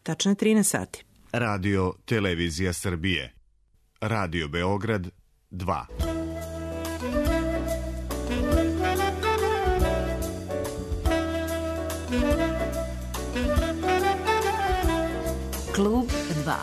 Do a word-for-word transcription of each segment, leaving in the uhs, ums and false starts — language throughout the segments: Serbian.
tačno je trinaest sati. Radio Televizija Srbije. Radio Beograd dva. Klub dva.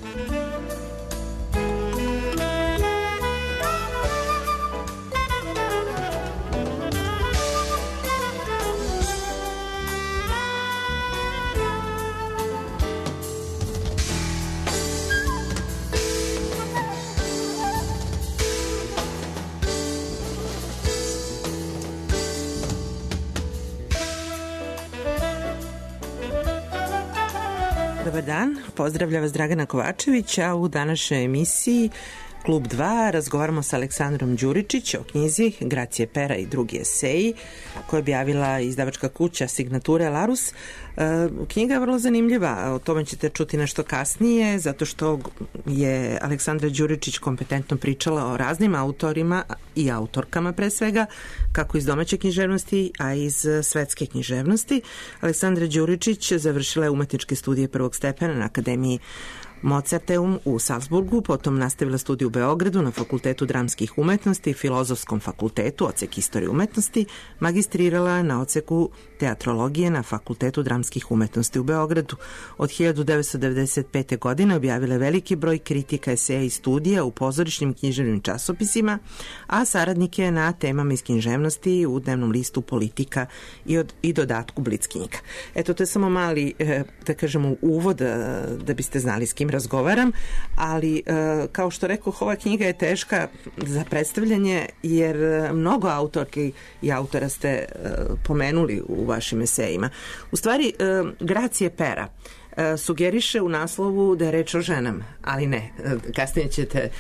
Dobar dan, pozdravlja vas Dragana Kovačević, a u današnjoj emisiji Klub dva razgovaramo sa Aleksandrom Đuričić o knjizi Gracije Pera i drugi eseji koju je objavila izdavačka kuća Signature Larus. Knjiga je vrlo zanimljiva, o tome ćete čuti nešto kasnije, zato što je Aleksandra Đuričić kompetentno pričala o raznim autorima i autorkama pre svega, kako iz domaće književnosti, a iz svetske književnosti. Aleksandra Đuričić završila je umetničke studije prvog stepena na Akademiji Mozarteum u Salzburgu, potom nastavila studiju u Beogradu na Fakultetu dramskih umetnosti i Filozofskom fakultetu, odsek istorije umetnosti, magistrirala na odseku teatrologije na Fakultetu dramskih umetnosti u Beogradu. Od hiljadu devetsto devedeset pete. godine objavila veliki broj kritika, eseja i studija u pozorišnim književnim časopisima, a saradnik je na temama iz književnosti u dnevnom listu Politika i, od, i dodatku Blic knjiga. Eto, to je samo mali, da kažemo, uvod da, da biste znali s kim razgovaram, ali kao što rekoh, ova knjiga je teška za predstavljanje jer mnogo autorki i autora ste pomenuli u vašim esejima. U stvari, Gracije Pera sugeriše u naslovu da je reč o ženama, ali ne. Kasnije ćete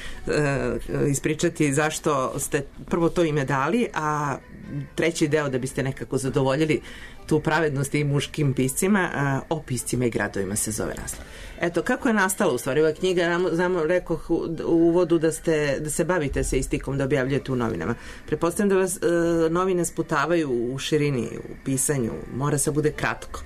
ispričati zašto ste prvo to ime dali, a treći deo da biste nekako zadovoljili tu pravednost i muškim piscima, o piscima i gradovima se zove naslov. Eto, kako je nastala u stvari ova knjiga? Znamo, rekoh u uvodu da, ste, da se bavite se istikom, da objavljujete u novinama. Pretpostavljam da vas e, novine sputavaju u širini, u pisanju, mora se bude kratko.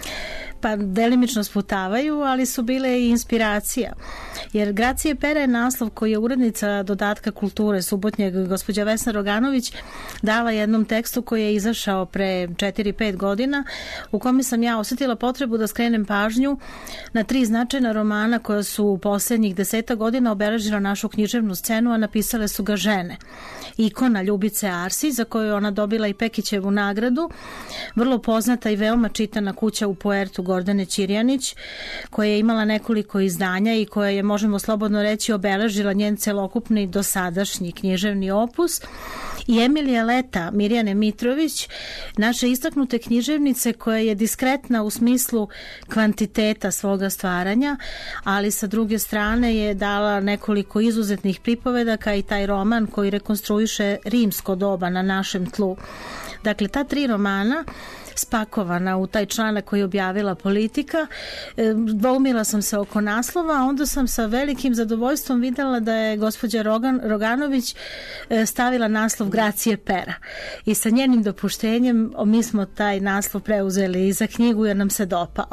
Pa delimično sputavaju, ali su bile i inspiracija. Jer Gracije Pera je naslov koji je urednica dodatka kulture subotnjeg gospođa Vesna Roganović dala jednom tekstu koji je izašao pre četiri pet godina, u kome sam ja osjetila potrebu da skrenem pažnju na tri značajna romana koja su u posljednjih deseta godina obeležila našu književnu scenu, a napisale su ga žene. Ikona Ljubice Arsić, za koju ona dobila i Pekićevu nagradu, vrlo poznata i veoma čitana kuća u Puertu Gordane Ćirjanić, koja je imala nekoliko izdanja i koja je, možemo slobodno reći, obeležila njen celokupni dosadašnji književni opus, i Emilija Leta Mirjane Mitrović, naše istaknute književnice koja je diskretna u smislu kvantiteta svoga stvaranja, ali sa druge strane je dala nekoliko izuzetnih pripovedaka i taj roman koji rekonstruiše rimsko doba na našem tlu. Dakle, ta tri romana spakovana u taj članak koji je objavila Politika. Dvoumila sam se oko naslova, a onda sam sa velikim zadovoljstvom videla da je gospođa Rogan, Roganović stavila naslov Gracije Pera. I sa njenim dopuštenjem mi smo taj naslov preuzeli i za knjigu jer nam se dopao.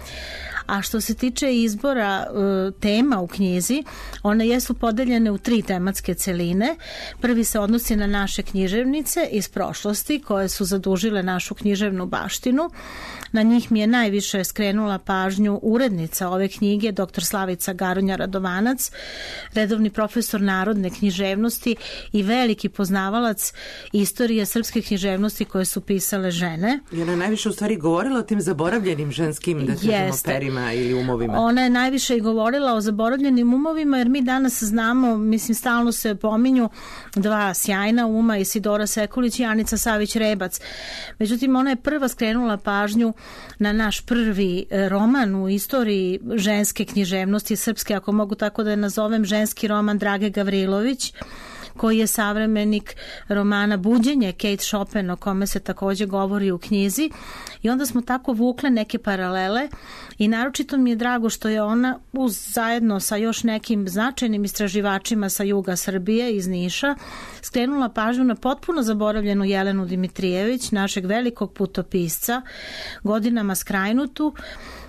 A što se tiče izbora e, tema u knjizi, one jesu podeljene u tri tematske celine. Prvi se odnosi na naše književnice iz prošlosti koje su zadužile našu književnu baštinu. Na njih mi je najviše skrenula pažnju urednica ove knjige, doktor Slavica Garonja Radovanac, redovni profesor narodne književnosti i veliki poznavalac istorije srpske književnosti koje su pisale žene. I ona je najviše u stvari govorila o tim zaboravljenim ženskim, da kažemo, perima ili umovima. Ona je najviše i govorila o zaboravljenim umovima, jer mi danas znamo, mislim, stalno se pominju dva sjajna uma, Isidora Sekulić i Anica Savić-Rebac. Međutim, ona je prva skrenula pažnju na naš prvi roman u istoriji ženske književnosti srpske, ako mogu tako da je nazovem, ženski roman Drage Gavrilović, koji je savremenik romana Buđenje Kate Chopin, o kome se također govori u knjizi, i onda smo tako vukle neke paralele i naročito mi je drago što je ona uz, zajedno sa još nekim značajnim istraživačima sa juga Srbije iz Niša skrenula pažnju na potpuno zaboravljenu Jelenu Dimitrijević, našeg velikog putopisca, godinama skrajnutu,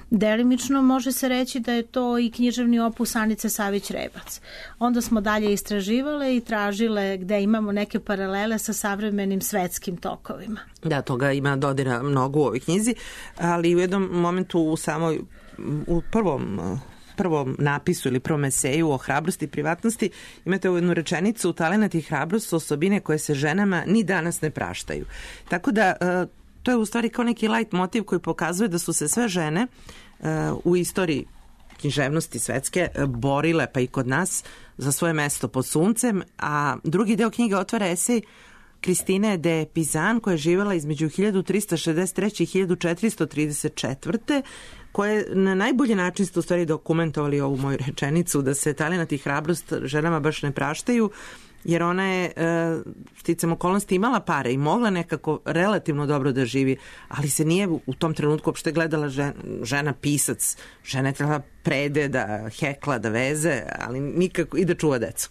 delimično može se reći da je to i književni opus Anice Savić-Rebac. Onda smo dalje istraživale i tražile gde imamo neke paralele sa savremenim svetskim tokovima. Da, toga ima dodira mnogo u ovoj knjizi, ali u jednom momentu u samoj, u prvom prvom napisu ili prvom eseju o hrabrosti i privatnosti imate ovu jednu rečenicu: talenat i hrabrost su osobine koje se ženama ni danas ne praštaju. Tako da to je u stvari kao neki light motiv koji pokazuje da su se sve žene u istoriji književnosti svetske borile, pa i kod nas, za svoje mesto pod suncem, a drugi deo knjige otvara esej Kristine de Pizan, koja je živjela između hiljadu trista šezdeset treće i hiljadu četiristo trideset četvrte koje na najbolji način ste u stvari dokumentovali ovu moju rečenicu da se talenat i hrabrost ženama baš ne praštaju, jer ona je sticam okolnosti imala pare i mogla nekako relativno dobro da živi, ali se nije u tom trenutku uopšte gledala žena, žena pisac, žena je trebala prede, da hekla, da veze, ali nikako i da čuva decu.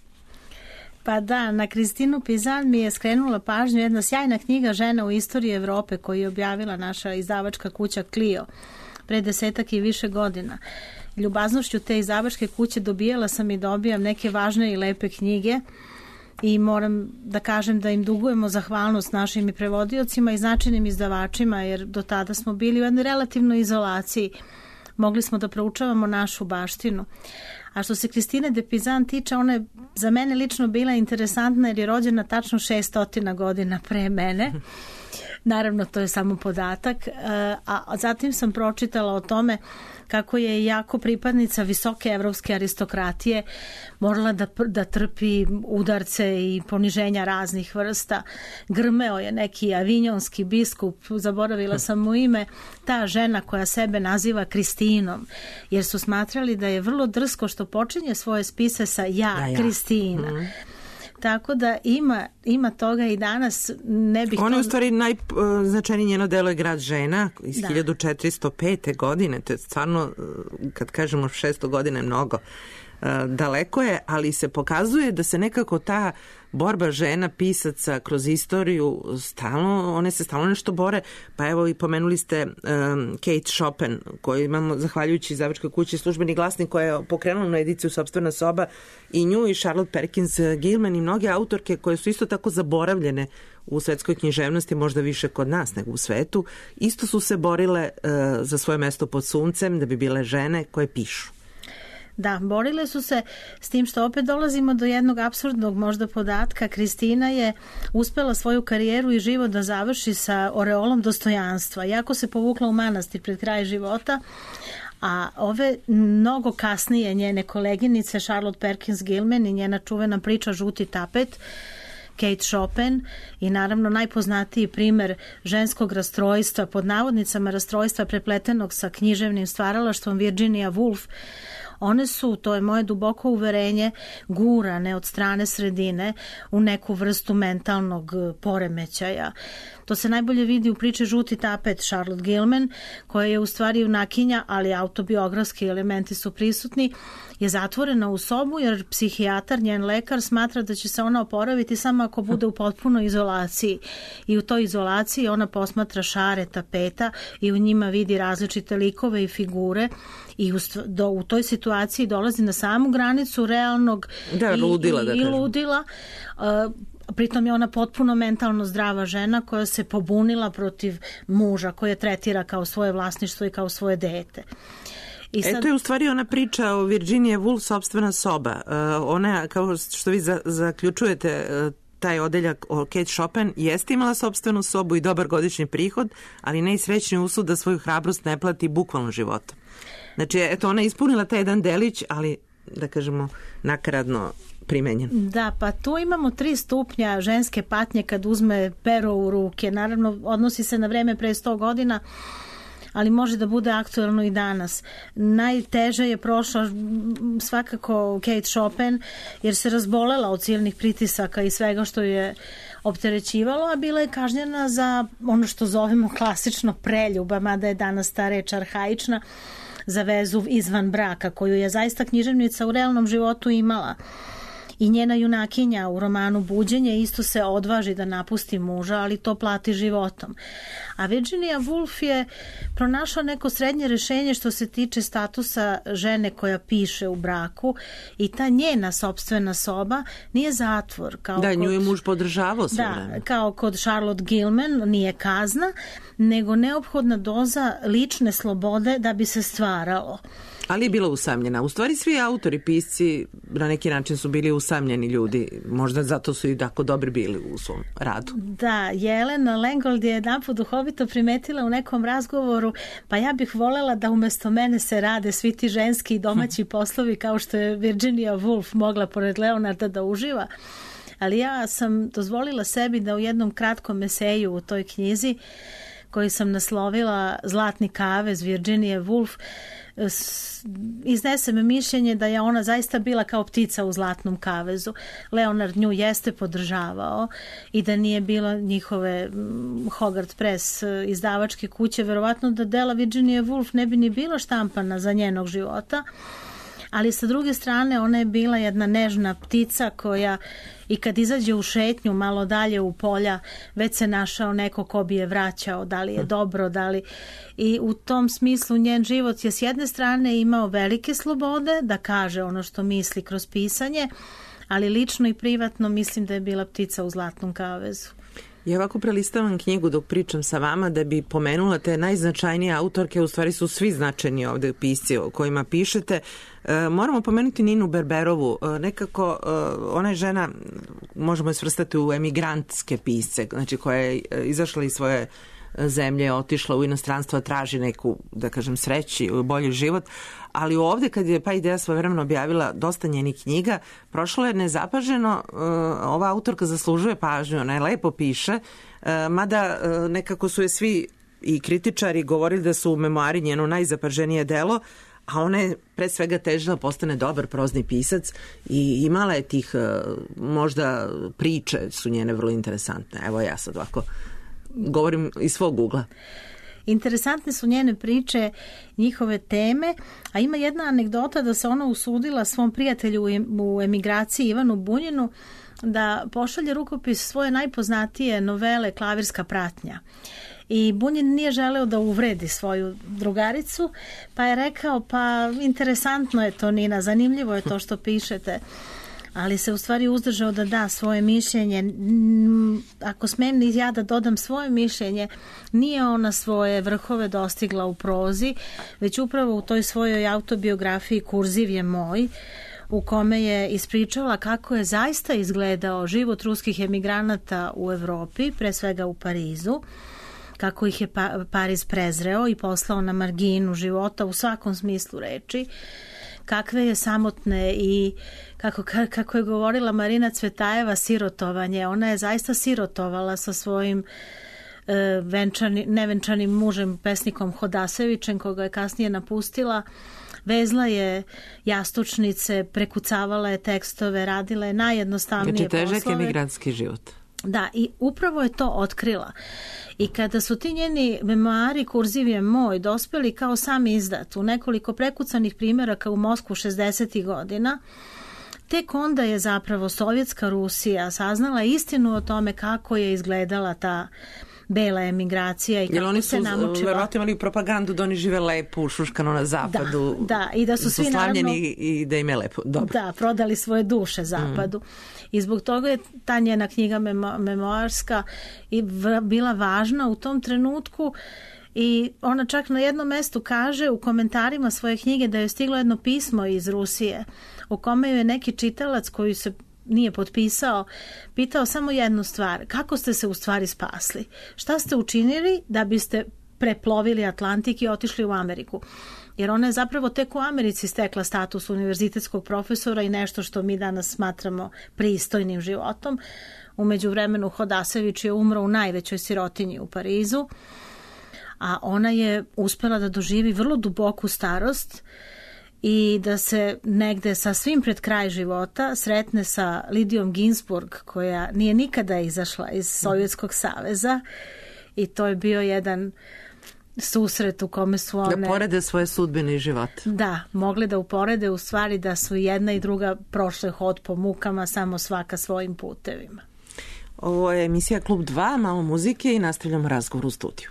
Pa da, na Kristinu Pizan mi je skrenula pažnju jedna sjajna knjiga Žena u istoriji Evrope koju je objavila naša izdavačka kuća Clio pre desetak i više godina. Ljubaznošću te izdavačke kuće dobijala sam i dobijam neke važne i lepe knjige i moram da kažem da im dugujemo zahvalnost našim i prevodiocima i značajnim izdavačima, jer do tada smo bili u jednoj relativnoj izolaciji. Mogli smo da proučavamo našu baštinu. A što se Kristine de Pizan tiče, ona je za mene lično bila interesantna jer je rođena tačno šestot godina pre mene. Naravno, to je samo podatak. A zatim sam pročitala o tome kako je jako pripadnica visoke evropske aristokratije morala da, da trpi udarce i poniženja raznih vrsta. Grmeo je neki avinjonski biskup, zaboravila sam mu ime, ta žena koja sebe naziva Kristinom, jer su smatrali da je vrlo drsko što počinje svoje spise sa ja, ja, ja. Kristina. Mm. Tako da ima, ima toga i danas. Ne bih Ona je to... u stvari najznačajnije njeno delo je Grad žena iz da. hiljadu četiristo pete. godine. To je stvarno, kad kažemo šesto godine, mnogo daleko je, ali se pokazuje da se nekako ta borba žena pisaca kroz istoriju stalno, one se stalno nešto bore. Pa evo i pomenuli ste um, Kate Chopin, koju imamo zahvaljujući izdavačkoj kući Službeni glasnik, koja je pokrenula na ediciju Sopstvena soba, i nju i Charlotte Perkins Gilman i mnoge autorke koje su isto tako zaboravljene u svetskoj književnosti, možda više kod nas nego u svetu, isto su se borile uh, za svoje mesto pod suncem, da bi bile žene koje pišu. Da, borile su se, s tim što opet dolazimo do jednog apsurdnog možda podatka. Kristina je uspela svoju karijeru i život da završi sa oreolom dostojanstva. Jako se povukla u manastir pred kraj života, a ove mnogo kasnije njene koleginice Charlotte Perkins Gilman i njena čuvena priča Žuti tapet, Kate Chopin i naravno najpoznatiji primer ženskog rastrojstva, pod navodnicama rastrojstva prepletenog sa književnim stvaralaštvom, Virginia Woolf. One su, to je moje duboko uverenje, gurane od strane sredine u neku vrstu mentalnog poremećaja. To se najbolje vidi u priči Žuti tapet Charlotte Gilman, koja je u stvari junakinja, ali autobiografski elementi su prisutni, je zatvorena u sobu jer psihijatar, njen lekar, smatra da će se ona oporaviti samo ako bude u potpunoj izolaciji. I u toj izolaciji ona posmatra šare tapeta i u njima vidi različite likove i figure i u, do, u toj situaciji dolazi na samu granicu realnog da, i, ludila, i, da i ludila. Uh, Pritom je ona potpuno mentalno zdrava žena koja se pobunila protiv muža, koje tretira kao svoje vlasništvo i kao svoje dete. I sad... Eto je u stvari ona priča o Virginia Woolf, Sopstvena soba. Uh, ona, kao što vi za, zaključujete, uh, taj odeljak o Kate Chopin jeste imala sopstvenu sobu i dobar godišnji prihod, ali ne i srećni usud da svoju hrabrost ne plati bukvalno životom. Znači, eto, ona je ispunila taj jedan delić, ali, da kažemo, nakaradno primenjen. Da, pa tu imamo tri stupnja ženske patnje kad uzme pero u ruke. Naravno, odnosi se na vreme pre sto godina, ali može da bude aktuelno i danas. Najteže je prošla svakako Kate Chopin, jer se razbolela od silnih pritisaka i svega što je opterećivalo, a bila je kažnjena za ono što zovemo klasično preljuba, mada je danas ta reč arhaična, za vezu izvan braka, koju je zaista književnica u realnom životu imala. I njena junakinja u romanu Buđenje isto se odvaži da napusti muža, ali to plati životom. A Virginia Woolf je pronašla neko srednje rešenje što se tiče statusa žene koja piše u braku i ta njena sopstvena soba nije zatvor. Kao da, kod, nju je muž podržavao sve da, vreme. Kao kod Charlotte Gilman nije kazna, nego neophodna doza lične slobode da bi se stvaralo. Ali je bila usamljena. U stvari svi autori, pisci na neki način su bili usamljeni ljudi. Možda zato su i tako dobri bili u svom radu. Da, Jelena Lengold je jedanput duhovito primetila u nekom razgovoru, pa ja bih volela da umesto mene se rade svi ti ženski i domaći poslovi kao što je Virginia Woolf mogla pored Leonarda da uživa. Ali ja sam dozvolila sebi da u jednom kratkom eseju u toj knjizi koji sam naslovila Zlatni kavez Virginia Woolf iznesem mišljenje da je ona zaista bila kao ptica u zlatnom kavezu. Leonard nju jeste podržavao i da nije bilo njihove Hogarth Press izdavačke kuće, verovatno da dela Virginia Woolf ne bi ni bila štampana za njenog života, ali sa druge strane ona je bila jedna nežna ptica koja i kad izađe u šetnju malo dalje u polja već se našao neko ko bi je vraćao, da li je dobro, da li... I u tom smislu njen život je s jedne strane imao velike slobode da kaže ono što misli kroz pisanje, ali lično i privatno mislim da je bila ptica u zlatnom kavezu. Ja ovako prelistavam knjigu dok pričam sa vama da bi pomenula te najznačajnije autorke, u stvari su svi značajni ovde pisci o kojima pišete. E, moramo pomenuti Ninu Berberovu. E, nekako e, ona je žena, možemo je svrstati u emigrantske pisce, znači koja je izašla iz svoje zemlje, otišla u inostranstvo, traži neku, da kažem, sreći, bolji život, ali ovde kad je Pa Ideja svojevremeno objavila dosta njenih knjiga, prošlo je nezapaženo, ova autorka zaslužuje pažnju, ona je lepo piše, mada nekako su je svi i kritičari govorili da su memoari njeno najzapaženije delo, a ona je pre svega težila postane dobar prozni pisac i imala je tih, možda priče su njene vrlo interesantne. Evo ja sad ovako govorim iz svog ugla. Interesantne su njene priče, njihove teme, a ima jedna anegdota da se ona usudila svom prijatelju u emigraciji Ivanu Bunjinu da pošalje rukopis svoje najpoznatije novele Klavirska pratnja. I Bunjin nije želeo da uvredi svoju drugaricu, pa je rekao, pa interesantno je to, Nina, zanimljivo je to što pišete, ali se u stvari uzdržao da da svoje mišljenje. Ako smem ja da dodam svoje mišljenje, nije ona svoje vrhove dostigla u prozi, već upravo u toj svojoj autobiografiji Kurziv je moj, u kome je ispričala kako je zaista izgledao život ruskih emigranata u Evropi, pre svega u Parizu, kako ih je pa- Pariz prezreo i poslao na marginu života u svakom smislu reči, kakve je samotne i kako, kako je govorila Marina Cvetajeva, sirotovanje. Ona je zaista sirotovala sa svojim e, venčani, nevenčanim mužem, pesnikom Hodasevićem, koga je kasnije napustila. Vezla je jastučnice, prekucavala je tekstove, radila je najjednostavnije poslove. Znači težak emigrantski život. Da, i upravo je to otkrila. I kada su ti njeni memoari Kurziv je moj dospeli kao sam izdat u nekoliko prekucanih primjeraka u Moskvu šezdesetih godina, tek onda je zapravo sovjetska Rusija saznala istinu o tome kako je izgledala ta bela emigracija i kako se namučila. Jer oni su verovatno imali propagandu da oni žive lepo, ušuškano na zapadu. Da, da, i da su svi naravno i da im je lepo. Dobro. Da, prodali svoje duše zapadu. Mm. I zbog toga je ta njena knjiga memo, memoarska i v, bila važna u tom trenutku. I ona čak na jednom mestu kaže u komentarima svoje knjige da je stiglo jedno pismo iz Rusije u kome je neki čitalac koji se nije potpisao, pitao samo jednu stvar: kako ste se u stvari spasli? Šta ste učinili da biste preplovili Atlantik i otišli u Ameriku? Jer ona je zapravo tek u Americi stekla status univerzitetskog profesora i nešto što mi danas smatramo pristojnim životom. U međuvremenu Hodasević je umro u najvećoj sirotinji u Parizu, a ona je uspela da doživi vrlo duboku starost i da se negde sa svim pred kraj života sretne sa Lidijom Ginsburg, koja nije nikada izašla iz Sovjetskog saveza, i to je bio jedan susret u kome su one... Da porede svoje sudbine i živote. Da, mogli da uporede u stvari da su jedna i druga prošle hod po mukama, samo svaka svojim putevima. Ovo je emisija Klub dva, malo muzike i nastavljamo razgovor u studiju.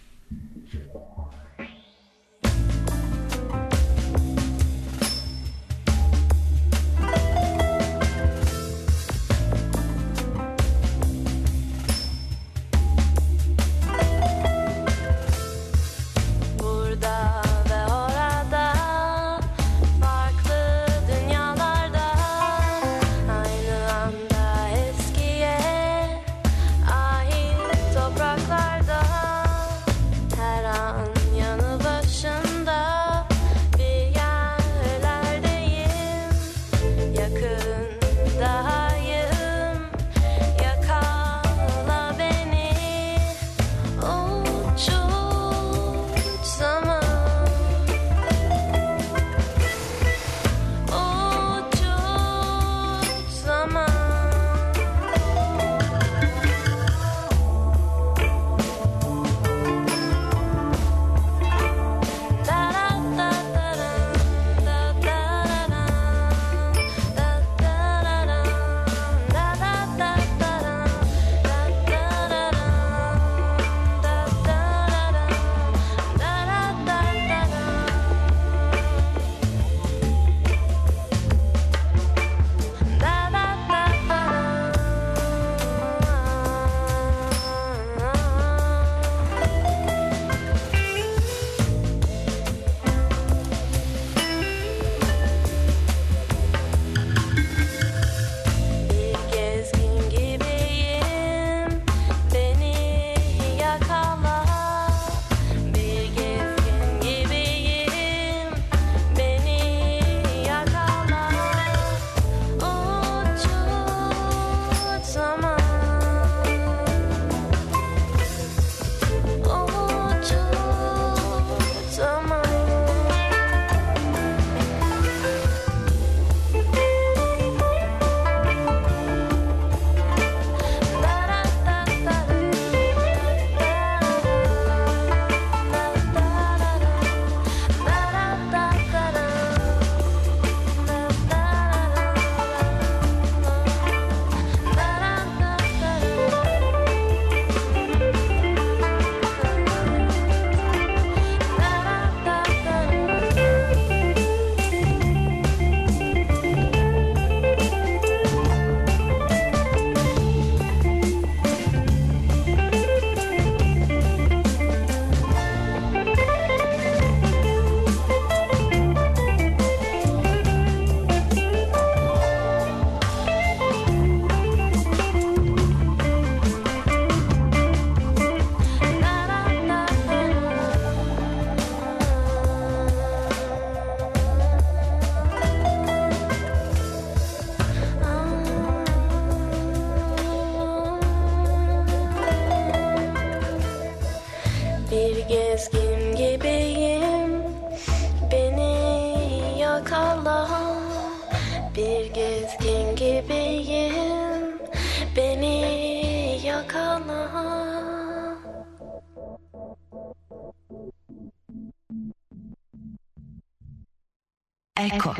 Eko.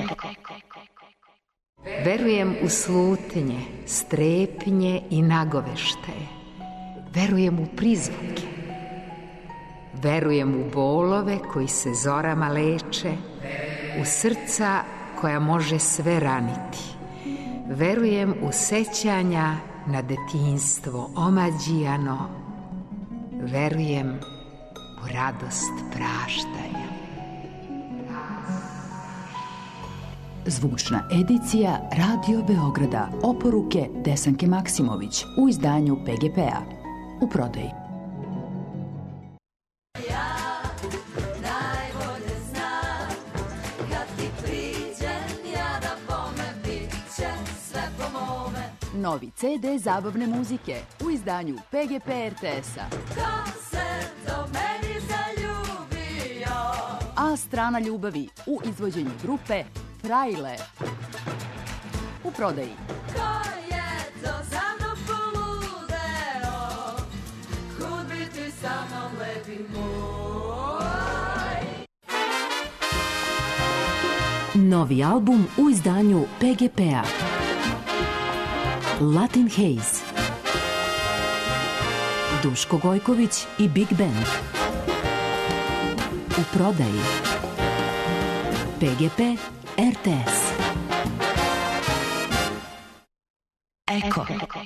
Verujem u slutnje, strepnje i nagoveštaje. Verujem u prizvuke. Verujem u bolove koji se zorama leče, u srca koja može sve raniti. Verujem u sećanja na detinjstvo omađijano. Verujem u radost praštanja. Zvučna edicija Radio Beograda. Oporuke Desanke Maksimović u izdanju P G P-a. U prodaji. Novi C D zabavne muzike u izdanju P G P R T S-a. Ko se do meni zaljubio? A strana ljubavi u izvođenju grupe Frajle. U prodaji. Ko je to za mnom poludeo? Kud bi ti sa mnom lepi moj? Novi album u izdanju P G P-a. Latin Haze. Duško Gojković i Big Band. U prodaji P G P R T S. Eko.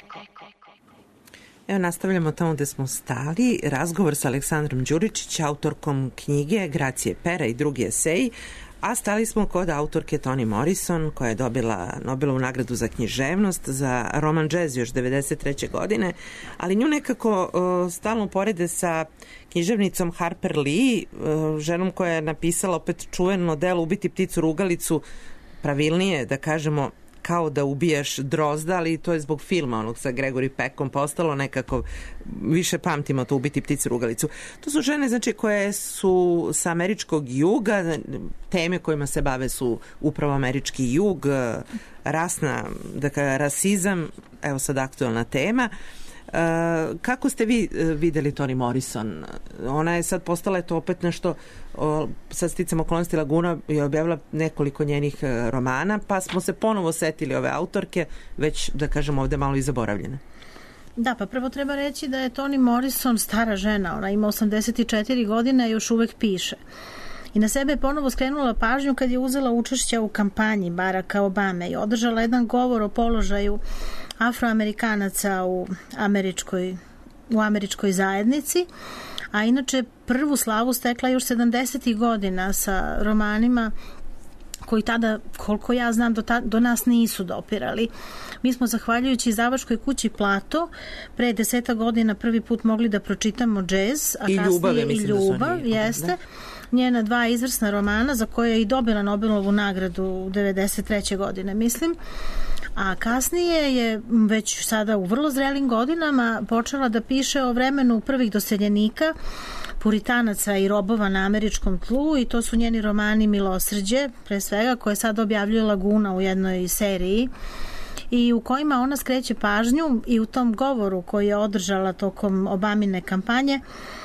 Evo, nastavljamo tamo gde smo stali. Razgovor sa Aleksandrom Đuričić, autorkom knjige Gracije Pera i drugi eseji, a stali smo kod autorke Toni Morrison, koja je dobila Nobelovu nagradu za književnost za roman Jazz još devedeset treće godine, ali nju nekako uh, stalno porede sa književnicom Harper Lee, uh, ženom koja je napisala opet čuveno delo Ubiti pticu rugalicu, pravilnije da kažemo kao da ubijaš drozda, ali to je zbog filma onog sa Gregory Peckom postalo nekako, više pamtimo to Ubiti pticu rugalicu. To su žene, znači, koje su sa američkog juga, teme kojima se bave su upravo američki jug, rasna, dakle, rasizam, evo sad aktualna tema. Uh, kako ste vi videli Toni Morrison? Ona je sad postala je to opet nešto, o, sad sticam okolnosti, Laguna je objavila nekoliko njenih romana, pa smo se ponovo setili ove autorke, već da kažem ovde malo i zaboravljene. Da, pa prvo treba reći da je Toni Morrison stara žena, ona ima osamdeset četiri godine i još uvek piše. I na sebe je ponovo skrenula pažnju kad je uzela učešća u kampanji Baracka Obame i održala jedan govor o položaju Afroamerikanaca u američkoj, u američkoj zajednici, a inače prvu slavu stekla još sedamdesetih godina sa romanima koji tada, koliko ja znam, do, ta, do nas nisu dopirali. Mi smo, zahvaljujući izdavačkoj kući Plato, pre deseta godina prvi put mogli da pročitamo Jazz, a I kasnije ljubav, i Ljubav, da jeste. Da. Njena dva izvrsna romana za koje je i dobila Nobelovu nagradu u devedeset treće godine, mislim. A kasnije je već sada u vrlo zrelim godinama počela da piše o vremenu prvih doseljenika, puritanaca i robova na američkom tlu, i to su njeni romani Milosrđe, pre svega, koje sad objavljuje Laguna u jednoj seriji, i u kojima ona skreće pažnju i u tom govoru koji je održala tokom Obamine kampanje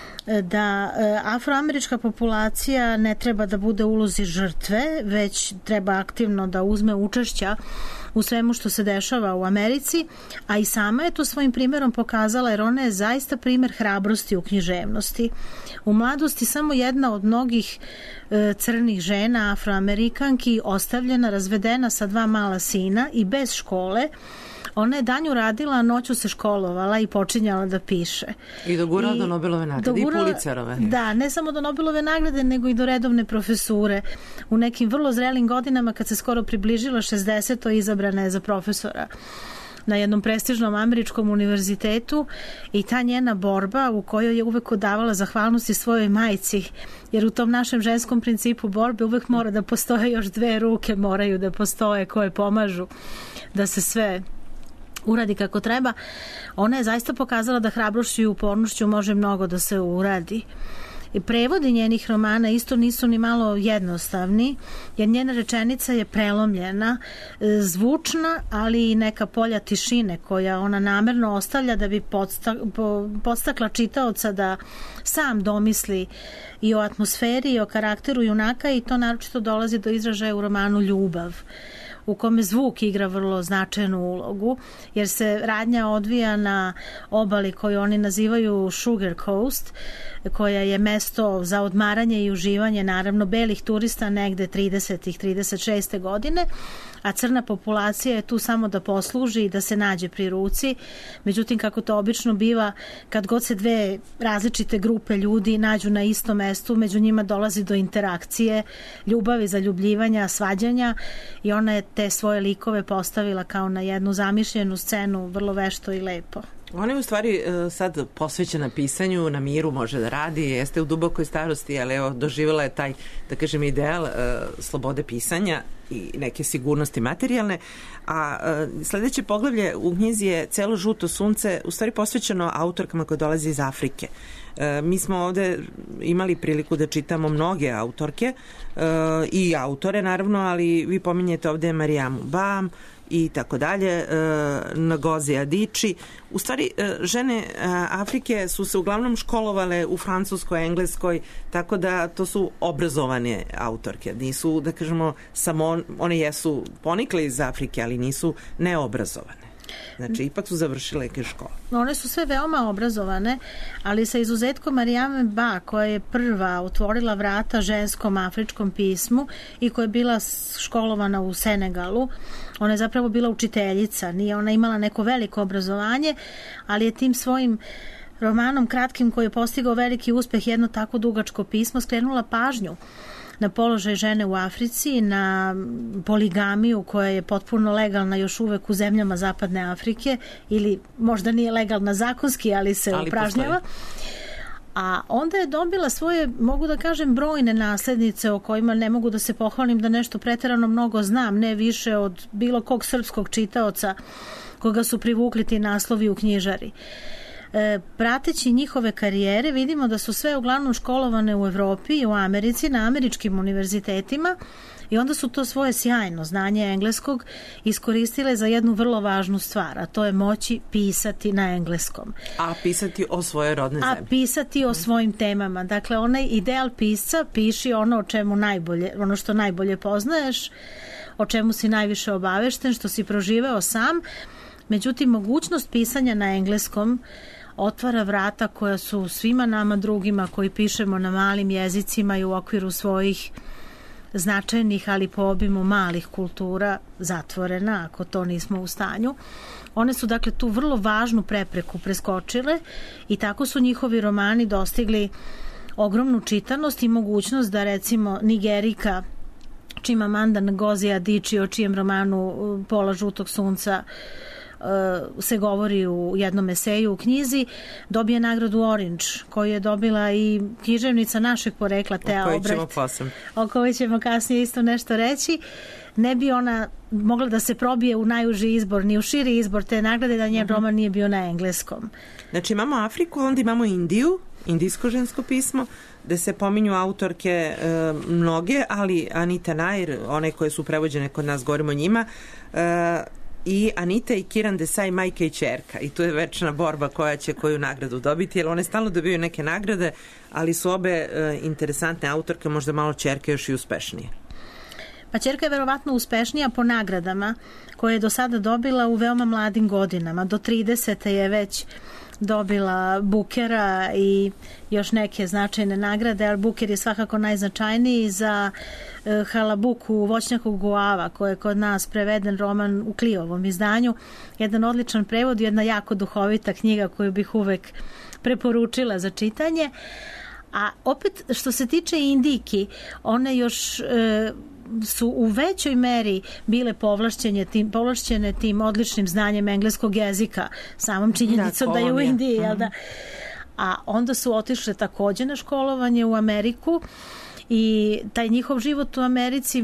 da afroamerička populacija ne treba da bude u ulozi žrtve, već treba aktivno da uzme učešća u svemu što se dešava u Americi, a i sama je to svojim primjerom pokazala, jer ona je zaista primjer hrabrosti u književnosti. U mladosti samo jedna od mnogih e, crnih žena, afroamerikanki, ostavljena, razvedena sa dva mala sina i bez škole. Ona je danju radila, a noću se školovala i počinjala da piše. I dogurala do Nobelove nagrade, dogurala, i Pulitzerove. Da, ne samo do Nobelove nagrade, nego i do redovne profesure. U nekim vrlo zrelim godinama, kad se skoro približila šezdesetoj, izabrana je za profesora na jednom prestižnom američkom univerzitetu, i ta njena borba u kojoj je uvek odavala zahvalnosti svojoj majci, jer u tom našem ženskom principu borbe uvek mora da postoje još dve ruke, moraju da postoje koje pomažu da se sve uradi kako treba. Ona je zaista pokazala da hrabrošću i upornošću može mnogo da se uradi. I prevodi njenih romana isto nisu ni malo jednostavni, jer njena rečenica je prelomljena, zvučna, ali i neka polja tišine koja ona namerno ostavlja da bi podstakla čitaoca da sam domisli i o atmosferi i o karakteru junaka, i to naročito dolazi do izražaja u romanu Ljubav, u kome zvuk igra vrlo značajnu ulogu, jer se radnja odvija na obali koju oni nazivaju Sugar Coast, koja je mesto za odmaranje i uživanje, naravno, belih turista negde tridesetih, trideset šeste godine, a crna populacija je tu samo da posluži i da se nađe pri ruci. Međutim, kako to obično biva, kad god se dve različite grupe ljudi nađu na istom mestu, među njima dolazi do interakcije, ljubavi, zaljubljivanja, svađanja, i ona je te svoje likove postavila kao na jednu zamišljenu scenu, vrlo vešto i lepo. Ona je u stvari sad posvećena pisanju, na miru može da radi, jeste u dubokoj starosti, ali evo, doživjela je taj, da kažem, ideal uh, slobode pisanja i neke sigurnosti materijalne. A uh, sledeće poglavlje u knjizi je Celo žuto sunce, u stvari posvećeno autorkama koje dolaze iz Afrike. Uh, mi smo ovde imali priliku da čitamo mnoge autorke uh, i autore, naravno, ali vi pominjete ovde Mariamu Bam i tako dalje, Ngozi Adichie. U stvari, žene Afrike su se uglavnom školovale u Francuskoj, Engleskoj, tako da to su obrazovane autorke. Nisu, da kažemo, samo one jesu ponikle iz Afrike, ali nisu neobrazovane. Znači, ipak su završile neke škole. One su sve veoma obrazovane, ali sa izuzetkom Mariame Ba, koja je prva otvorila vrata ženskom afričkom pismu i koja je bila školovana u Senegalu. Ona je zapravo bila učiteljica, nije ona imala neko veliko obrazovanje, ali je tim svojim romanom kratkim koji je postigao veliki uspeh, jedno tako dugačko pismo, skrenula pažnju na položaj žene u Africi, na poligamiju koja je potpuno legalna još uvek u zemljama Zapadne Afrike, ili možda nije legalna zakonski, ali se ali upražnjava. Postoji. A onda je dobila svoje, mogu da kažem, brojne naslednice o kojima ne mogu da se pohvalim da nešto preterano mnogo znam, ne više od bilo kog srpskog čitaoca koga su privukli ti naslovi u knjižari. E, prateći njihove karijere vidimo da su sve uglavnom školovane u Evropi i u Americi na američkim univerzitetima i onda su to svoje sjajno znanje engleskog iskoristile za jednu vrlo važnu stvar, a to je moći pisati na engleskom. A pisati o svojoj rodnoj zemlji. A pisati o svojim temama. Dakle, onaj ideal pisca, piši ono o čemu najbolje, ono što najbolje poznaješ, o čemu si najviše obavešten, što si proživeo sam. Međutim, mogućnost pisanja na engleskom otvara vrata koja su svima nama drugima koji pišemo na malim jezicima i u okviru svojih značajnih, ali po obimu malih kultura zatvorena, ako to nismo u stanju. One su dakle tu vrlo važnu prepreku preskočile i tako su njihovi romani dostigli ogromnu čitanost i mogućnost da recimo Nigerika Chimamanda Ngozi Adichie, o čijem romanu Pola žutog sunca se govori u jednom eseju u knjizi, dobije nagradu Orange, koju je dobila i književnica našeg porekla Tea Obreht, o kojoj ćemo kasnije isto nešto reći. Ne bi ona mogla da se probije u najuži izbor, ni u širi izbor te nagrade da njen uh-huh. roman nije bio na engleskom. Znači imamo Afriku, onda imamo Indiju, indijsko žensko pismo, gde se pominju autorke e, mnoge, ali Anita Nair, one koje su prevođene kod nas, govorimo o njima, e, i Anita i Kiran Desai, majka i ćerka, i tu je večna borba koja će koju nagradu dobiti, jer one stalno dobiju neke nagrade, ali su obe e, interesantne autorke, možda malo ćerke još i uspešnije. Pa ćerka je verovatno uspešnija po nagradama koje je do sada dobila u veoma mladim godinama. Do tridesete je već dobila Bukera i još neke značajne nagrade, ali Buker je svakako najznačajniji za e, Halabuku voćnjaku Guava, koji je kod nas preveden roman u Kliovom izdanju. Jedan odličan prevod i jedna jako duhovita knjiga koju bih uvek preporučila za čitanje. A opet što se tiče Indijki, one još e, su u većoj meri bile povlašćene tim, povlašćene tim odličnim znanjem engleskog jezika, samom činjenicom da, da je u Indiji, mm-hmm. jel da? A onda su otišle takođe na školovanje u Ameriku i taj njihov život u Americi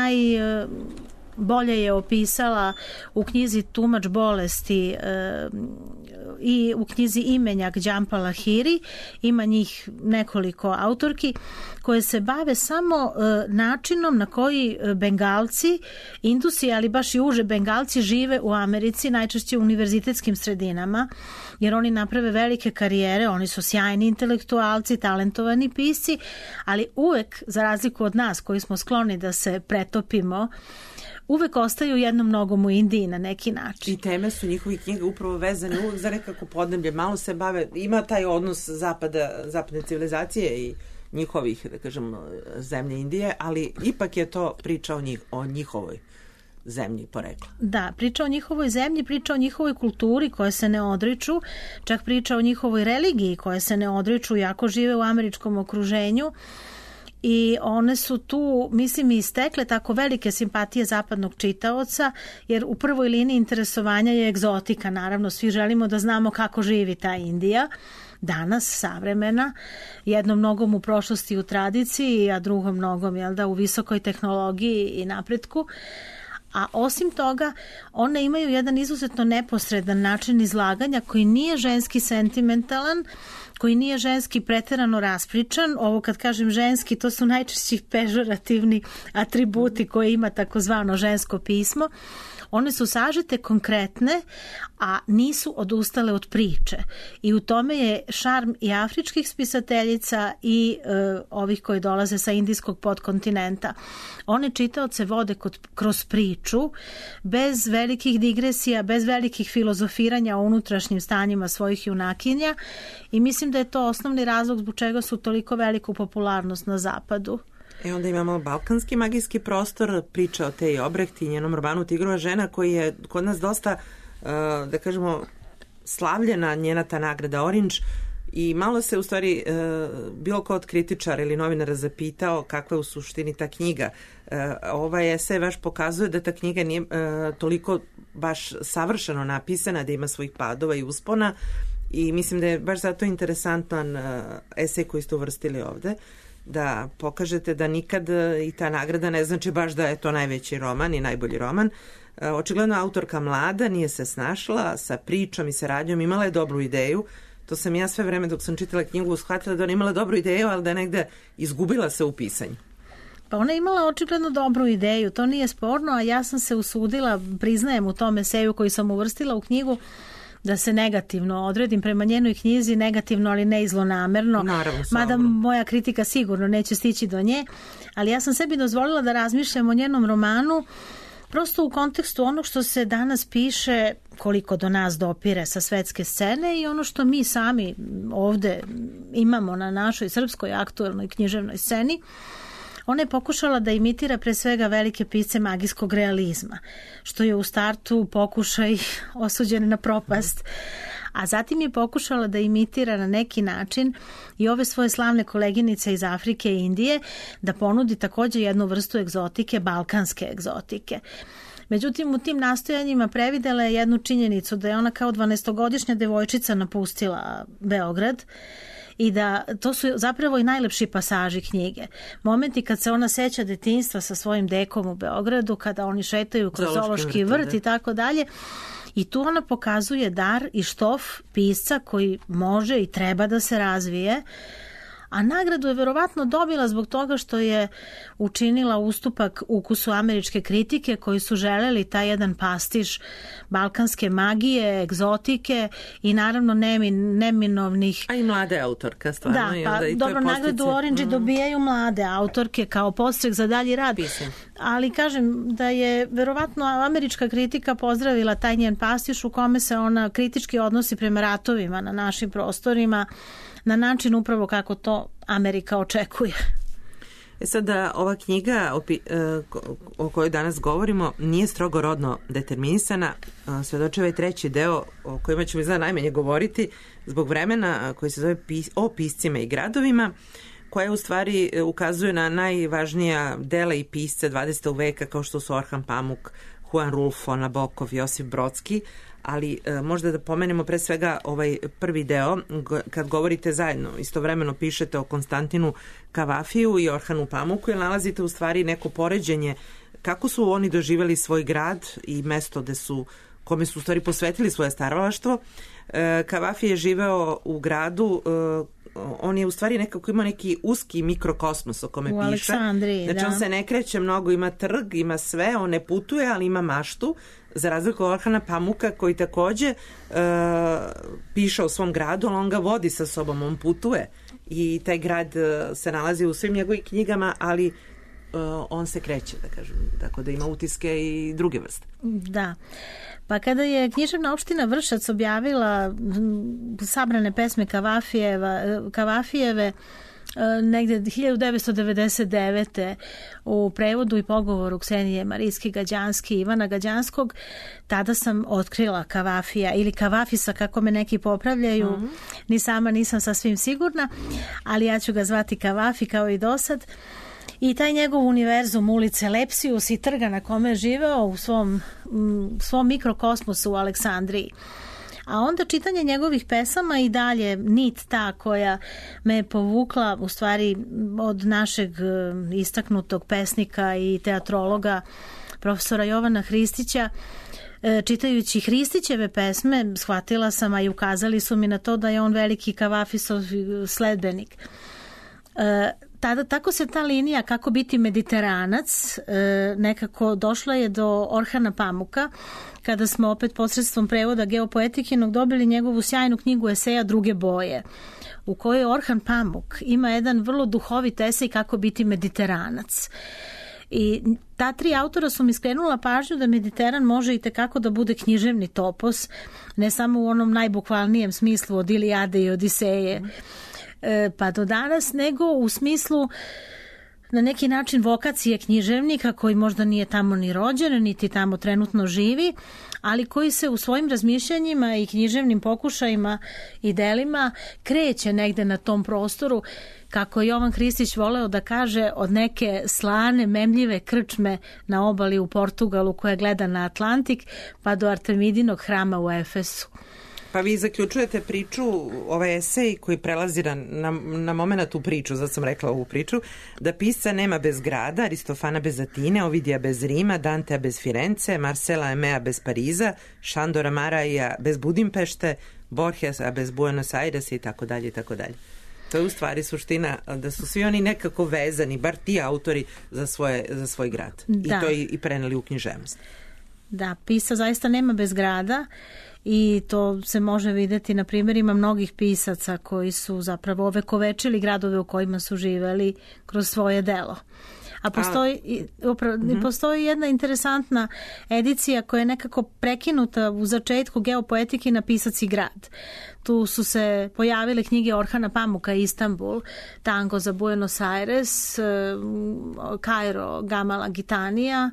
najbolje je opisala u knjizi Tumač bolesti e, i u knjizi Imenjak Džampa Lahiri. Ima njih nekoliko autorki koje se bave samo e, načinom na koji Bengalci, Indusi, ali baš i uže Bengalci žive u Americi, najčešće u univerzitetskim sredinama, jer oni naprave velike karijere, oni su sjajni intelektualci, talentovani pisci, ali uvek, za razliku od nas koji smo skloni da se pretopimo, uvek ostaju jednom nogom u Indiji na neki način. I teme su njihovih knjiga upravo vezane uvek za nekako podneblje. Malo se bave, ima taj odnos zapada, zapadne civilizacije i njihovih, da kažem, zemlje Indije, ali ipak je to priča o, njih, o njihovoj zemlji porekla. Da, priča o njihovoj zemlji, priča o njihovoj kulturi koje se ne odriču, čak priča o njihovoj religiji koje se ne odriču, jako žive u američkom okruženju. I one su tu, mislim, i stekle tako velike simpatije zapadnog čitaoca, jer u prvoj liniji interesovanja je egzotika. Naravno, svi želimo da znamo kako živi ta Indija, danas savremena, jednom nogom u prošlosti i u tradiciji, a drugom nogom, jel da, u visokoj tehnologiji i napretku. A osim toga, one imaju jedan izuzetno neposredan način izlaganja koji nije ženski sentimentalan, koji nije ženski preterano raspričan. Ovo kad kažem ženski, to su najčešći pežorativni atributi koje ima takozvano žensko pismo. One su sažete, konkretne, a nisu odustale od priče. I u tome je šarm i afričkih spisateljica i e, ovih koji dolaze sa indijskog podkontinenta. One čitaoce vode kod, kroz priču, bez velikih digresija, bez velikih filozofiranja o unutrašnjim stanjima svojih junakinja, i mislim da je to osnovni razlog zbog čega su toliko veliku popularnost na zapadu. E onda imamo balkanski magijski prostor, priča o Teji Obreht i njenom romanu Tigrova žena, koji je kod nas dosta, da kažemo, slavljena njena ta nagrada Orange, i malo se u stvari bilo ko od kritičara ili novinara zapitao kakva je u suštini ta knjiga. Ovaj esej vaš pokazuje da ta knjiga nije toliko baš savršeno napisana, da ima svojih padova i uspona, i mislim da je baš zato interesantan esej koji ste uvrstili ovde, da pokažete da nikad i ta nagrada ne znači baš da je to najveći roman i najbolji roman. Očigledno autorka mlada, nije se snašla sa pričom i saradnjom, imala je dobru ideju. To sam ja sve vreme dok sam čitala knjigu shvatila da ona imala dobru ideju, ali da je negde izgubila se u pisanju. Pa ona je imala očigledno dobru ideju, to nije sporno, a ja sam se usudila, priznajem u tom eseju koji sam uvrstila u knjigu, da se negativno odredim prema njenoj knjizi, negativno, ali ne i zlonamerno. Naravno, mada moja kritika sigurno neće stići do nje, ali ja sam sebi dozvolila da razmišljam o njenom romanu prosto u kontekstu onog što se danas piše, koliko do nas dopire sa svetske scene, i ono što mi sami ovde imamo na našoj srpskoj aktuelnoj književnoj sceni. Ona je pokušala da imitira pre svega velike pisce magijskog realizma, što je u startu pokušaj osuđen na propast. A zatim je pokušala da imitira na neki način i ove svoje slavne koleginice iz Afrike i Indije, da ponudi takođe jednu vrstu egzotike, balkanske egzotike. Međutim, u tim nastojanjima previdela je jednu činjenicu, da je ona kao dvanaestogodišnja devojčica napustila Beograd, i da to su zapravo i najlepši pasaži knjige. Momenti kad se ona seća detinjstva sa svojim dekom u Beogradu, kada oni šetaju kroz zoološki vrt i tako dalje. I tu ona pokazuje dar i štof pisca koji može i treba da se razvije, a nagradu je verovatno dobila zbog toga što je učinila ustupak ukusu američke kritike, koji su želeli taj jedan pastiš balkanske magije, egzotike i naravno nemin, neminovnih... A i mlade autorka, stvarno. Da, i pa onda i dobro, nagradu Orange mm. dobijaju mlade autorke kao podstrek za dalji rad. Pisam. Ali kažem da je verovatno američka kritika pozdravila taj njen pastiš u kome se ona kritički odnosi prema ratovima na našim prostorima, na način upravo kako to Amerika očekuje. E sada, ova knjiga o kojoj danas govorimo nije strogo rodno determinisana. Svedočeva je treći deo o kojima ćemo izgleda najmanje govoriti zbog vremena, koji se zove O piscima i gradovima, koja u stvari ukazuje na najvažnija dela i pisce dvadesetog veka, kao što su Orhan Pamuk, Juan Rulfo, Nabokov, Josif Brodski, ali e, možda da pomenemo pre svega ovaj prvi deo, kad govorite zajedno, istovremeno pišete o Konstantinu Kavafiju i Orhanu Pamuku, jer nalazite u stvari neko poređenje kako su oni doživjeli svoj grad i mesto gde su, kome su u stvari posvetili svoje stvaralaštvo. E, Kavafi je živeo u gradu, e, on je u stvari nekako ima neki uski mikrokosmos o kome u piše. Aleksandriji, znači da. On se ne kreće mnogo, ima trg, ima sve, on ne putuje, ali ima maštu, za razliku od Orhana Pamuka, koji takođe uh, piše o svom gradu, ali on ga vodi sa sobom, on putuje i taj grad uh, se nalazi u svim njegovim knjigama, ali uh, on se kreće, da kažem, tako da ima utiske i druge vrste. Da. Pa kada je književna opština Vršac objavila sabrane pesme Kavafijeva, Kavafijeve negde hiljadu devetsto devedeset devete u prevodu i pogovoru Ksenije Marijski Gađanski i Ivana Gađanskog, tada sam otkrila Kavafija ili Kavafisa, kako me neki popravljaju, mm-hmm. ni sama nisam sasvim sigurna, ali ja ću ga zvati Kavafi kao i dosad. I taj njegov univerzum ulice Lepsius i trga na kome je živeo u svom, svom mikrokosmosu u Aleksandriji. A onda čitanje njegovih pesama i dalje nit ta koja me je povukla u stvari od našeg istaknutog pesnika i teatrologa profesora Jovana Hristića. Čitajući Hristićeve pesme, shvatila sam, a i ukazali su mi na to da je on veliki Kavafisov sledbenik. Tada, tako se ta linija kako biti mediteranac nekako došla je do Orhana Pamuka, kada smo opet posredstvom prevoda Geopoetikinog dobili njegovu sjajnu knjigu eseja Druge boje, u kojoj Orhan Pamuk ima jedan vrlo duhovit esej kako biti mediteranac. I ta tri autora su mi skrenula pažnju da Mediteran može i tekako da bude književni topos, ne samo u onom najbukvalnijem smislu od Ilijade i Odiseje e, pa do danas, nego u smislu na neki način vokacije književnika koji možda nije tamo ni rođen, niti tamo trenutno živi, ali koji se u svojim razmišljanjima i književnim pokušajima i delima kreće negde na tom prostoru, kako je Jovan Hristić voleo da kaže, od neke slane, memljive krčme na obali u Portugalu koja gleda na Atlantik, pa do Artemidinog hrama u Efesu. Pa vi zaključujete priču, ovaj esej koji prelazi na, na, na moment u priču, zato sam rekla ovu priču, da pisca nema bez grada, Aristofana bez Atine, Ovidija bez Rima, Dantea bez Firence, Marcela Emea bez Pariza, Šandora Maraja bez Budimpešte, Borgesa bez Buenos Airesa i tako dalje i tako dalje. To je u stvari suština, da su svi oni nekako vezani, bar ti autori, za, svoje, za svoj grad. Da. I to i, i preneli u književnost. Da, pisac zaista nema bez grada i to se može videti na primjerima mnogih pisaca koji su zapravo ovekovečili gradove u kojima su živeli kroz svoje delo. A postoji, A, upravo, mm-hmm. postoji jedna interesantna edicija koja je nekako prekinuta u začetku Geopoetike na Pisac i grad. Tu su se pojavile knjige Orhana Pamuka Istanbul, Tango za Buenos Aires, Kairo, Gamala Gitanija,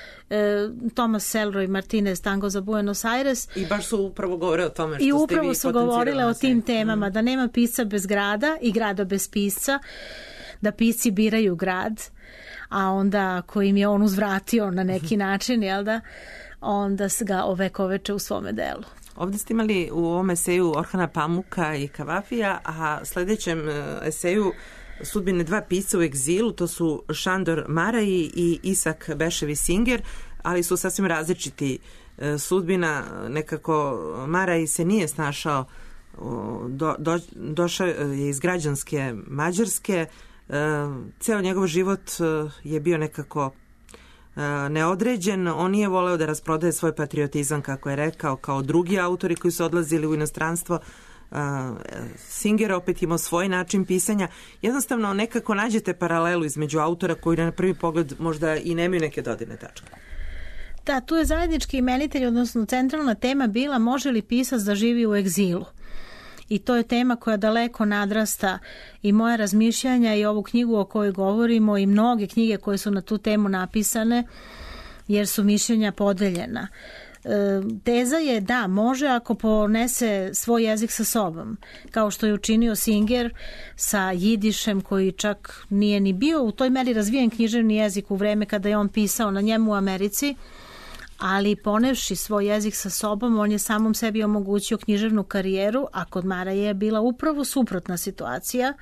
Thomas Selroy Martinez, Tango za Buenos Aires. I baš su upravo govore o tome što I ste vi upravo su govorile o tim temama, mm. da nema pisca bez grada i grada bez pisca, da pisci biraju grad, a onda ako im je on uzvratio na neki način, jel da, onda ga ovekoveče u svome delu. Ovdje ste imali u ovom eseju Orhana Pamuka i Kavafija, a sljedećem eseju sudbine dva pisca u egzilu, to su Šandor Maraji i Isak Beševi Singer, ali su sasvim različiti sudbina. Nekako Maraji se nije snašao, do, do, došao je iz građanske Mađarske, ceo njegov život je bio nekako neodređen, on nije voleo da rasprodaje svoj patriotizam, kako je rekao, kao drugi autori koji su odlazili u inostranstvo. Uh, Singer opet imao svoj način pisanja. Jednostavno nekako nađete paralelu između autora koji na prvi pogled možda i nemaju neke dodirne tačke. Da, tu je zajednički imenitelj, odnosno centralna tema bila može li pisac da živi u egzilu. I to je tema koja daleko nadrasta i moje razmišljanja i ovu knjigu o kojoj govorimo i mnoge knjige koje su na tu temu napisane, jer su mišljenja podeljena. Teza je da može ako ponese svoj jezik sa sobom, kao što je učinio Singer sa jidišem, koji čak nije ni bio u toj meri razvijen književni jezik u vreme kada je on pisao na njemu u Americi, ali ponevši svoj jezik sa sobom, on je samom sebi omogućio književnu karijeru, a kod Maraje je bila upravo suprotna situacija.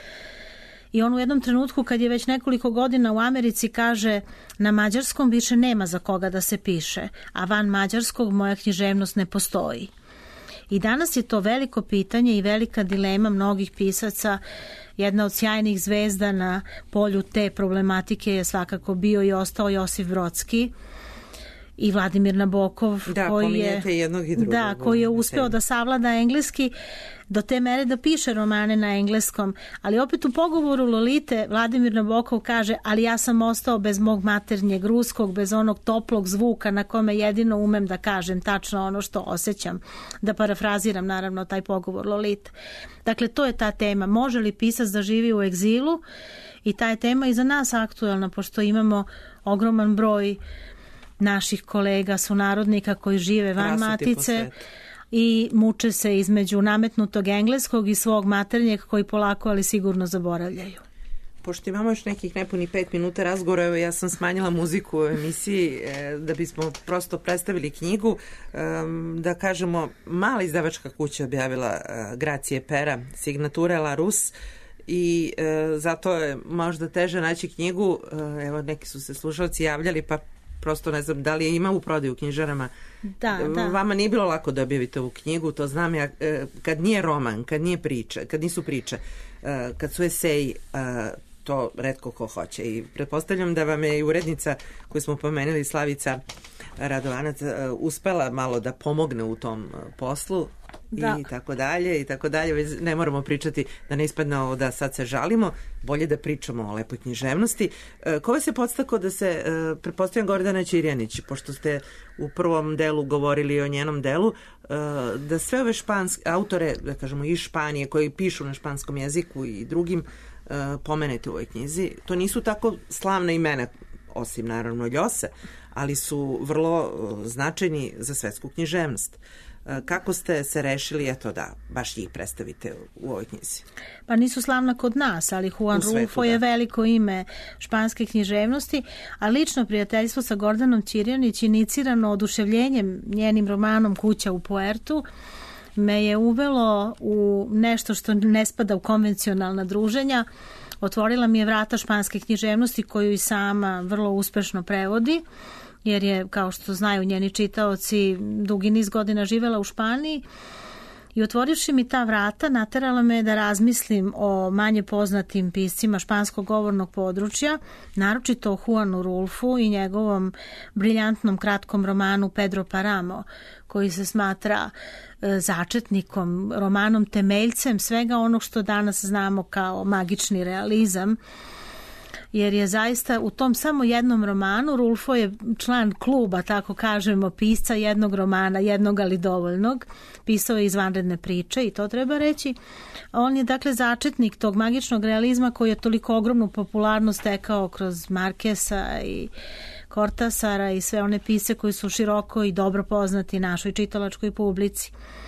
I on u jednom trenutku, kad je već nekoliko godina u Americi, kaže: na mađarskom više nema za koga da se piše, a van mađarskog moja književnost ne postoji. I danas je to veliko pitanje i velika dilema mnogih pisaca. Jedna od sjajnih zvezda na polju te problematike je svakako bio i ostao Josif Brodski i Vladimir Nabokov, da, koji je, jednog i drugog, da, koji je uspeo da savlada engleski do te mere da piše romane na engleskom, ali opet u pogovoru Lolite Vladimir Nabokov kaže: ali ja sam ostao bez mog maternjeg ruskog, bez onog toplog zvuka na kome jedino umem da kažem tačno ono što osjećam. Da parafraziram naravno taj pogovor Lolite. Dakle, to je ta tema. Može li pisac da živi u egzilu? I ta je tema i za nas aktuelna, pošto imamo ogroman broj naših kolega, sunarodnika koji žive van matice i muče se između nametnutog engleskog i svog maternjeg, koji polako ali sigurno zaboravljaju. Pošto imamo još nekih nepuni pet minuta razgovora, evo ja sam smanjila muziku u emisiji e, da bismo prosto predstavili knjigu. E, da kažemo, mala izdavačka kuća objavila e, Gracije Pera, signature La Rus, i e, zato je možda teže naći knjigu. E, evo neki su se slušalci javljali, pa prosto ne znam da li je ima u prodaju u knjižarama. Da, da. Vama nije bilo lako da objavite ovu knjigu, to znam ja, kad nije roman, kad nije priča, kad nisu priče, kad su eseji, to retko ko hoće. I pretpostavljam da vam je i urednica koju smo pomenuli, Slavica Radovanac, uspela malo da pomogne u tom poslu. Da. I tako dalje, i tako dalje. Ne moramo pričati da ne ispadne ovo da sad se žalimo, bolje da pričamo o lepoj književnosti. Ko vas je podstako da se, pretpostavljam Gordana Ćirjanić, pošto ste u prvom delu govorili o njenom delu, da sve ove španske autore, da kažemo iz Španije, koji pišu na španskom jeziku i drugim, pomenete u ovoj knjizi. To nisu tako slavna imena, osim naravno Ljose, ali su vrlo značajni za svetsku književnost. Kako ste se rešili, eto da, baš njih predstavite u ovoj knjizi? Pa nisu slavna kod nas, ali Juan svetu, Rulfo da. je veliko ime španske književnosti, a lično prijateljstvo sa Gordanom Ćirjanić, inicirano oduševljenjem njenim romanom Kuća u Puertu, me je uvelo u nešto što ne spada u konvencionalna druženja. Otvorila mi je vrata španske književnosti koju i sama vrlo uspešno prevodi, jer je, kao što znaju njeni čitaoci, dugi niz godina živela u Španiji. I otvorivši mi ta vrata, naterala me da razmislim o manje poznatim piscima španskog govornog područja, naročito o Juanu Rulfu i njegovom briljantnom kratkom romanu Pedro Paramo, koji se smatra e, začetnikom, romanom temeljcem svega onog što danas znamo kao magični realizam, jer je zaista u tom samo jednom romanu, Rulfo je član kluba, tako kažemo, pisca jednog romana, jednog ali dovoljnog, pisao je izvanredne priče i to treba reći. On je dakle začetnik tog magičnog realizma koji je toliko ogromnu popularnost stekao kroz Markesa i Kortasara i sve one pisce koji su široko i dobro poznati našoj čitalačkoj publici.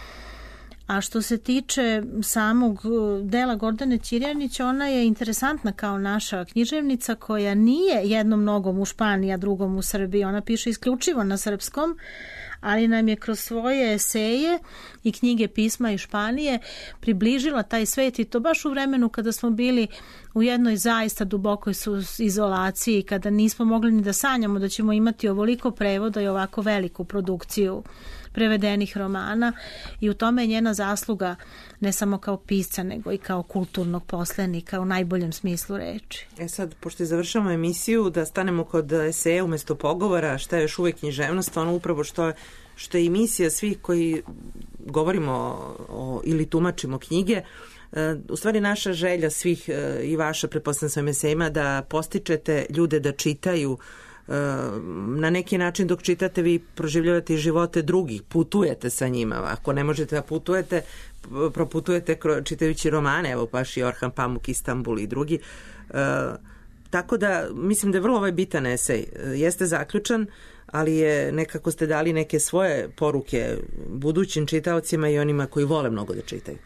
A što se tiče samog dela Gordane Ćirjanić, ona je interesantna kao naša književnica koja nije jednom nogom u Španiji, a drugom u Srbiji. Ona piše isključivo na srpskom, ali nam je kroz svoje eseje i knjige pisma iz Španije približila taj svet i to baš u vremenu kada smo bili u jednoj zaista dubokoj izolaciji, kada nismo mogli ni da sanjamo da ćemo imati ovoliko prevoda i ovako veliku produkciju prevedenih romana i u tome je njena zasluga ne samo kao pisca, nego i kao kulturnog poslenika u najboljem smislu reči. E sad, pošto završamo emisiju, da stanemo kod eseja umesto pogovora, šta je još uvek književnost, ono upravo što je, što je emisija svih koji govorimo o, o, ili tumačimo knjige, u stvari naša želja svih i vaša, pretpostavljam svojim esejima, da postičete ljude da čitaju na neki način. Dok čitate, vi proživljavate živote drugih, putujete sa njima. Ako ne možete da putujete, proputujete čitajući romane, evo baš i Orhan Pamuk, Istanbul i drugi. Tako da mislim da je vrlo ovaj bitan esej. Jeste zaključan, ali je nekako ste dali neke svoje poruke budućim čitaocima i onima koji vole mnogo da čitaju.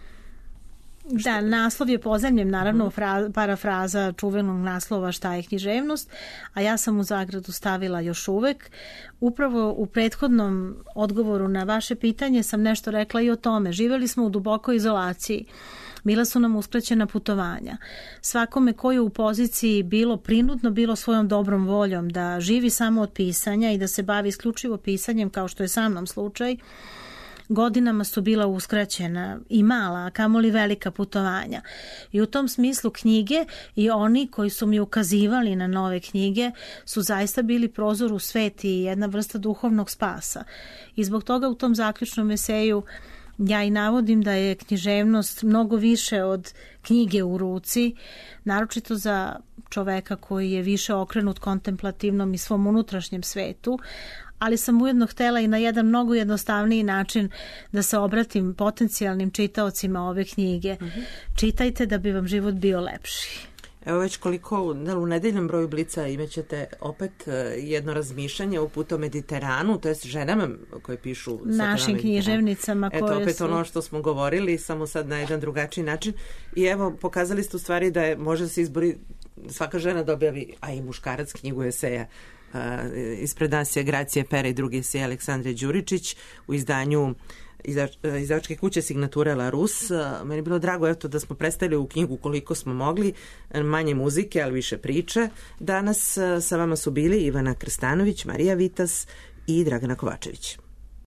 Da, naslov je pozemljem, naravno, fra, parafraza čuvenog naslova Šta je književnost, a ja sam u zagradu stavila još uvek. Upravo u prethodnom odgovoru na vaše pitanje sam nešto rekla i o tome. Živeli smo u dubokoj izolaciji. Bila su nam uskraćena putovanja. Svakome ko je u poziciji bilo prinudno, bilo svojom dobrom voljom da živi samo od pisanja i da se bavi isključivo pisanjem, kao što je sa mnom slučaj, godinama su bila uskraćena i mala, a kamoli velika putovanja. I u tom smislu knjige i oni koji su mi ukazivali na nove knjige su zaista bili prozor u svet i jedna vrsta duhovnog spasa. I zbog toga u tom zaključnom eseju ja i navodim da je književnost mnogo više od knjige u ruci, naročito za čoveka koji je više okrenut kontemplativnom i svom unutrašnjem svetu, ali sam ujedno htela i na jedan mnogo jednostavniji način da se obratim potencijalnim čitaocima ove knjige. Mm-hmm. Čitajte da bi vam život bio lepši. Evo već koliko u nedeljnom broju Blica imaćete opet jedno razmišljanje o putu Mediteranu, to je ženama koje pišu našim književnicama koje su... Eto opet su... ono što smo govorili, samo sad na jedan drugačiji način. I evo, pokazali ste u stvari da je, može da se izbori, svaka žena da objavi, a i muškarac, knjigu eseja. Uh, ispred nas je Gracije Pera i drugi esej Aleksandre Đuričić u izdanju izdavačke kuće Signature La Rus. Meni je bilo drago eto, da smo predstavili u knjigu koliko smo mogli, manje muzike, ali više priče. Danas sa vama su bili Ivana Krstanović, Marija Vitas i Dragana Kovačević.